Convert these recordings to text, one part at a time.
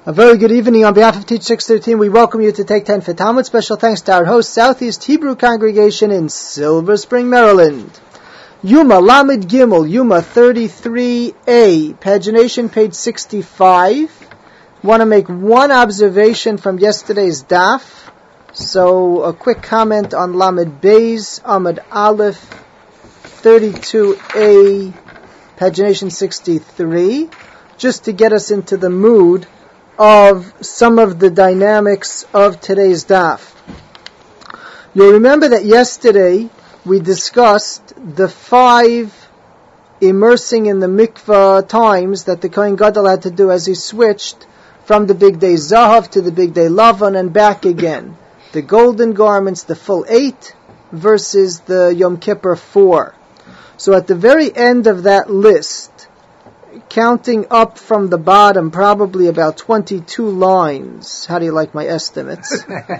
A very good evening. On behalf of Teach 613, we welcome you to Take 10 for Talmud. Special thanks to our host, Southeast Hebrew Congregation in Silver Spring, Maryland. Yuma Lamed Gimel, Yuma 33a, pagination page 65. Want to make one observation from yesterday's daf. So a quick comment on Lamed Beis, Amud Aleph 32a, pagination 63, just to get us into the mood of some of the dynamics of today's daf. You'll remember that yesterday we discussed the 5 immersing in the mikvah times that the Kohen Gadol had to do as he switched from the Big Day Zahav to the Big Day Lavan and back again. The golden garments, the full 8 versus the Yom Kippur 4. So at the very end of that list, counting up from the bottom, probably about 22 lines. How do you like my estimates?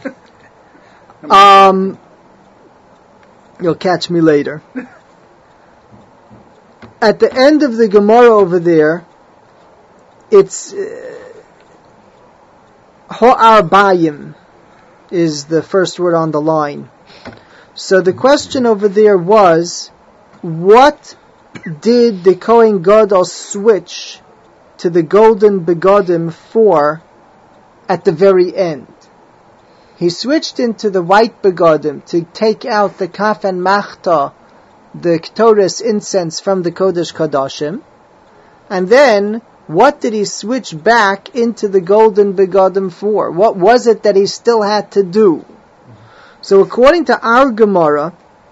You'll catch me later. At the end of the Gemara over there, it's Ho'arbayim is the first word on the line. So the question over there was, what did the Kohen Gadol switch to the golden begodim for at the very end? He switched into the white begodim to take out the kaf and machta, the ktores incense from the Kodesh Kodashim. And then, what did he switch back into the golden begodim for? What was it that he still had to do? So according to our Gemara,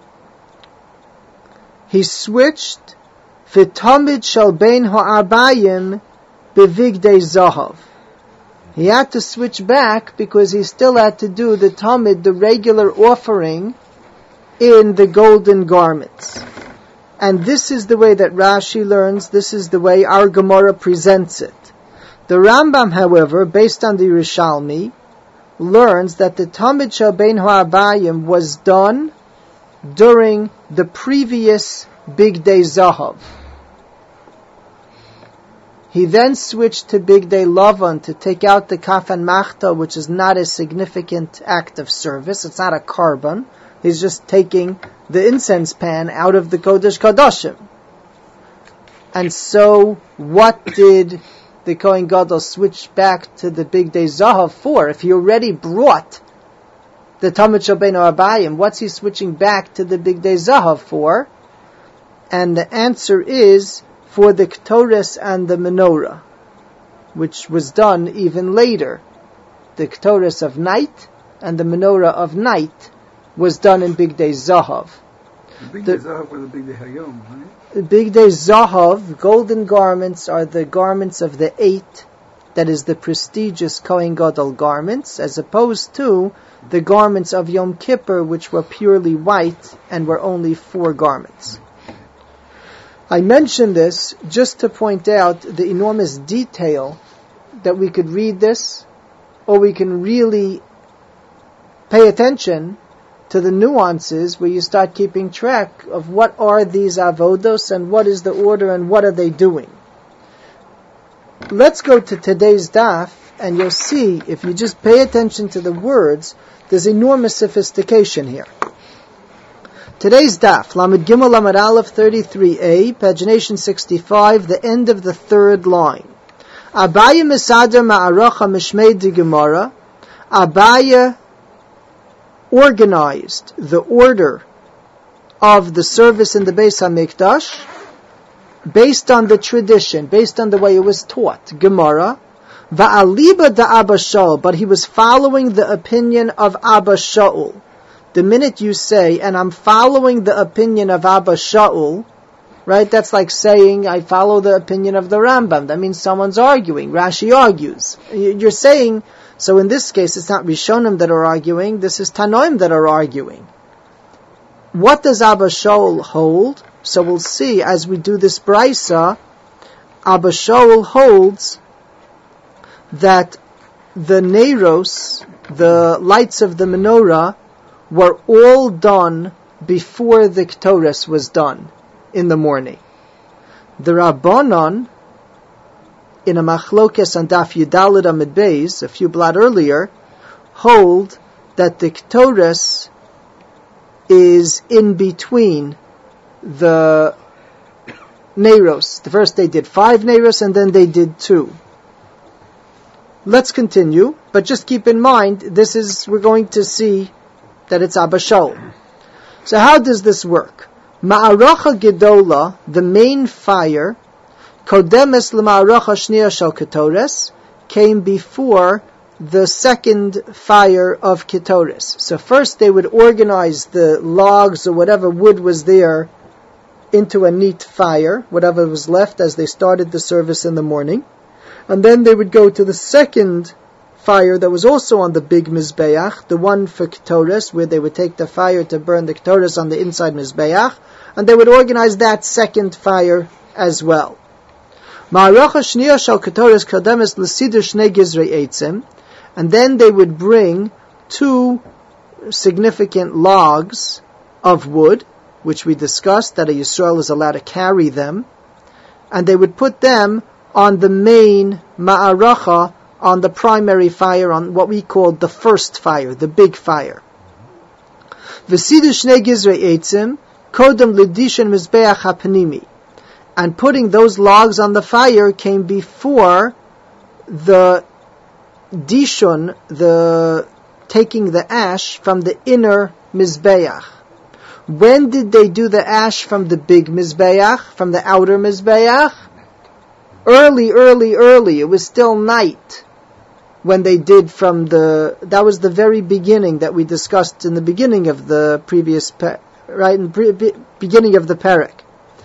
he switched V'tamid shel bein ha'arbayim bevigdei zahav. He had to switch back because he still had to do the tamid, the regular offering, in the golden garments. And this is the way that Rashi learns, this is the way our Gemara presents it. The Rambam, however, based on the Yerushalmi, learns that the tamid shel bein ha'arbayim was done during the previous Big Day Zahav. He then switched to Big Day Lavan to take out the kaf and machta, which is not a significant act of service. It's not a carbon. He's just taking the incense pan out of the Kodesh Kodashim. And so, what did the Kohen Gadol switch back to the Big Day Zahav for? If he already brought the Tamid Shel Bein Ha'arbayim, what's he switching back to the Big Day Zahav for? And the answer is for the Ktores and the Menorah, which was done even later. The Ktores of night and the Menorah of night was done in Big Day Zahav. The Big Day Zahav was the Big Day Hayom, right? The Big Day Zahav, golden garments, are the garments of the 8, that is the prestigious Kohen Gadol garments, as opposed to the garments of Yom Kippur, which were purely white and were only 4 garments. I mention this just to point out the enormous detail that we could read this, or we can really pay attention to the nuances where you start keeping track of what are these avodos and what is the order and what are they doing. Let's go to today's daf and you'll see, if you just pay attention to the words, there's enormous sophistication here. Today's daf, Lamed Gimel Lamed Aleph 33a, pagination 65, the end of the 3rd line. Abaya Mesader Ma'aracha Mishmei de Gemara. Abaya organized the order of the service in the Beis HaMikdash based on the tradition, based on the way it was taught, Gemara. Va'aliba da Abba Shaul, but he was following the opinion of Abba Shaul. The minute you say, and I'm following the opinion of Abba Shaul, right, that's like saying, I follow the opinion of the Rambam. That means someone's arguing. Rashi argues. You're saying, so in this case, it's not Rishonim that are arguing, this is Tanoim that are arguing. What does Abba Shaul hold? So we'll see as we do this Braisa, Abba Shaul holds that the Neiros, the lights of the menorah, were all done before the Ktores was done in the morning. The Rabbanon in a machlokes on Daf Yudalid Amid Beis, a few blot earlier, hold that the Ketores is in between the Neiros. The first they did 5 Neiros and then they did 2. Let's continue, but just keep in mind, we're going to see that it's Abba Shaul. So how does this work? Ma'aracha Gedola, the main fire, Kodemes l'Ma'aracha Shniya Shel Ketores, came before the second fire of Ketores. So first they would organize the logs or whatever wood was there into a neat fire, whatever was left as they started the service in the morning. And then they would go to the second fire that was also on the big Mizbeach, the one for Ketores, where they would take the fire to burn the Ketores on the inside Mizbeach, and they would organize that second fire as well. Ma'aracha Shniya Shel Ketores Kodemes l'Sidur Shnei Gizrei Eitzim, and then they would bring 2 significant logs of wood, which we discussed that a Yisrael is allowed to carry them, and they would put them on the main ma'aracha, on the primary fire, on what we call the first fire, the big fire. V'sidu shnei gizrei eitzim, kodem l'dishon mizbeach hapnimi. And putting those logs on the fire came before the dishon, the taking the ash from the inner mizbeach. When did they do the ash from the big mizbeach, from the outer mizbeach? Early. It was still night when they did that was the very beginning that we discussed in the beginning of the previous, beginning of the parak.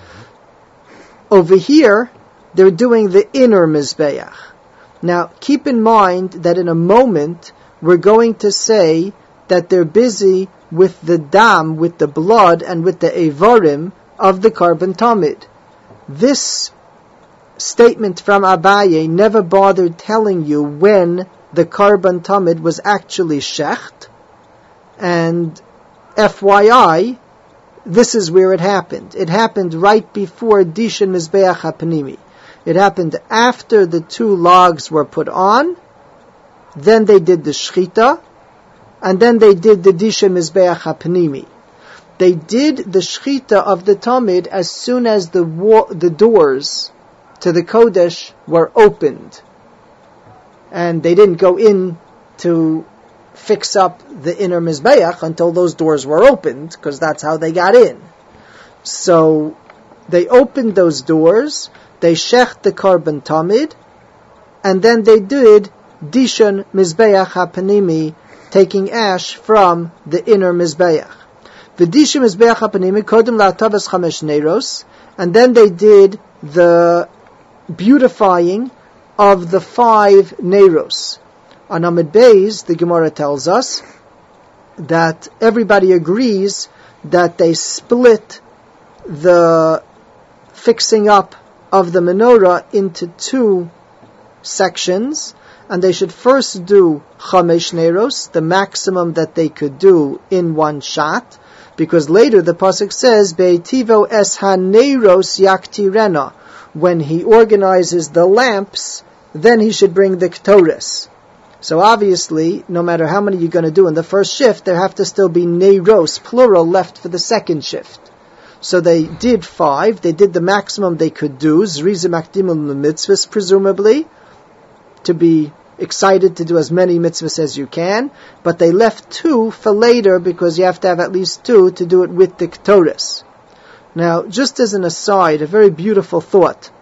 Over here, they're doing the inner mizbeach. Now, keep in mind that in a moment, we're going to say that they're busy with the dam, with the blood, and with the evarim of the Karban Tamid. This statement from Abaye never bothered telling you when the Karban Tamid was actually shecht, and FYI, this is where it happened. It happened right before Dishan Mizbeach HaPanimi. It happened after the 2 logs were put on, then they did the Shchita, and then they did the Dishan Mizbeach HaPanimi. They did the Shchita of the Tamid as soon as the doors to the Kodesh were opened. And they didn't go in to fix up the inner Mizbeach until those doors were opened, because that's how they got in. So they opened those doors, they shecht the Karban Tamid, and then they did Dishon Mizbeach HaPanimi, taking ash from the inner Mizbeach. The Dishon Mizbeach HaPanimi, Kodem La'Tavas Chamesh Neiros, and then they did the beautifying of the 5 Neiros. On Amid Beis, the Gemara tells us that everybody agrees that they split the fixing up of the menorah into 2 sections, and they should first do Chamesh Neiros, the maximum that they could do in one shot, because later the pasuk says, Be'etivo es ha-neiros yaktirena, when he organizes the lamps, then he should bring the Ketores. So obviously, no matter how many you're going to do in the first shift, there have to still be neiros, plural, left for the second shift. So they did 5, they did the maximum they could do, Zriza Makdimul mitzvahs, presumably, to be excited to do as many mitzvahs as you can, but they left 2 for later, because you have to have at least 2 to do it with the Ketores. Now, just as an aside, a very beautiful thought.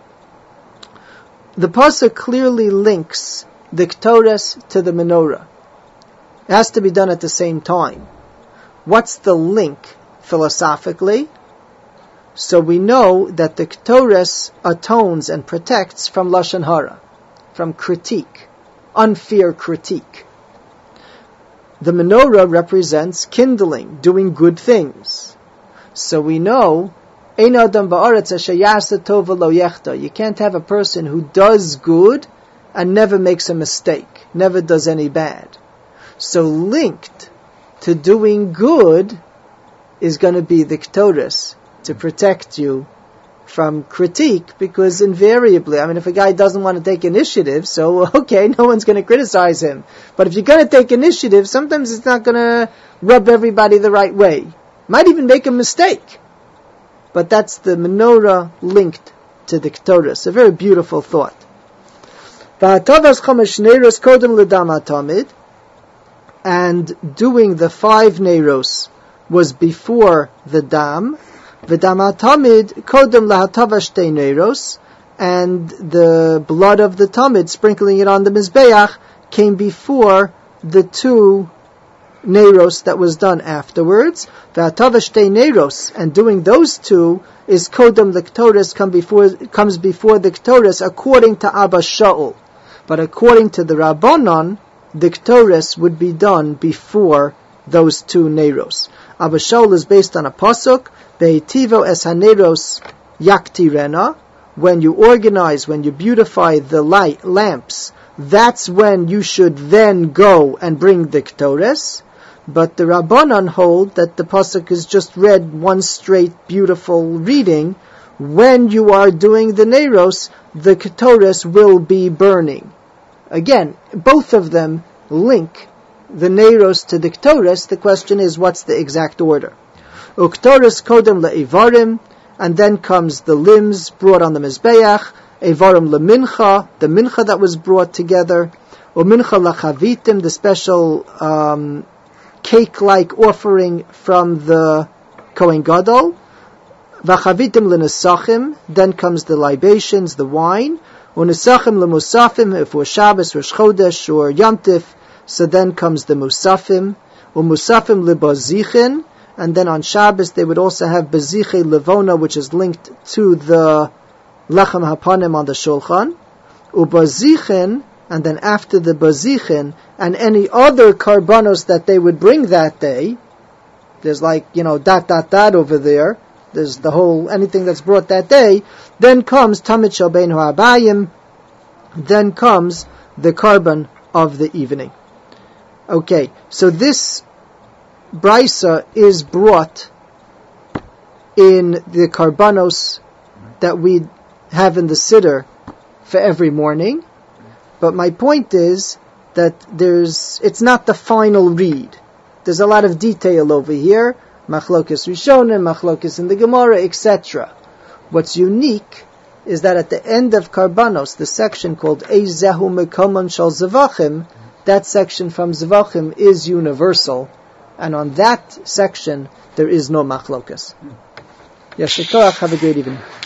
The pasuk clearly links the Ketores to the menorah. It has to be done at the same time. What's the link philosophically? So we know that the Ketores atones and protects from Lashon Hara, from critique, unfair critique. The menorah represents kindling, doing good things. So we know, you can't have a person who does good and never makes a mistake, never does any bad. So linked to doing good is going to be the Ketores to protect you from critique, because invariably, if a guy doesn't want to take initiative, so okay, no one's going to criticize him. But if you're going to take initiative, sometimes it's not going to rub everybody the right way. Might even make a mistake. But that's the menorah linked to the Ketores. A very beautiful thought. And doing the 5 neiros was before the dam. V'dam hatamid kodem lahatava shtei neiros, and the blood of the tamid, sprinkling it on the mizbeach, came before the 2 neiros that was done afterwards. V'hatava shtei neiros, and doing those 2 is kodem l'ktores, comes before the ktores according to Abba Shaul. But according to the Rabbanon, the ktores would be done before those 2 neiros. Abba Shaul is based on a pasuk, Be'itivo es haneros yaktirena. When you organize, when you beautify the lamps, that's when you should then go and bring the ktores. But the Rabbanan hold that the pasuk is just read one straight beautiful reading. When you are doing the neiros, the ktores will be burning. Again, both of them link the neiros to the ktores. The question is, what's the exact order? Uktores kodem le'ivarim, and then comes the limbs brought on the mizbeach, evarim lemincha, the mincha that was brought together, umincha lachavitim, the special cake-like offering from the Kohen Gadol, vachavitim lenesachim, then comes the libations, the wine, unesachim lemusafim, if we're Shabbos, Rosh Chodesh, or Yom Tif, so then comes the musafim, umusafim lebazichin, and then on Shabbos they would also have beziche levona, which is linked to the lechem hapanim on the shulchan, ubazichin, and then after the bazichin, and any other karbanos that they would bring that day, there's dot over there, there's the whole, anything that's brought that day, then comes tamid shel bein ha'abayim, then comes the karban of the evening. Okay, so this Brisa is brought in the karbanos that we have in the siddur for every morning, but my point is that it's not the final read. There's a lot of detail over here, machlokes rishonim, machlokes in the Gemara, etc. What's unique is that at the end of karbanos, the section called Eizehu Mekomon Shal Zevachim, that section from Zevachim is universal. And on that section, there is no machlokes. Yes, have a great evening.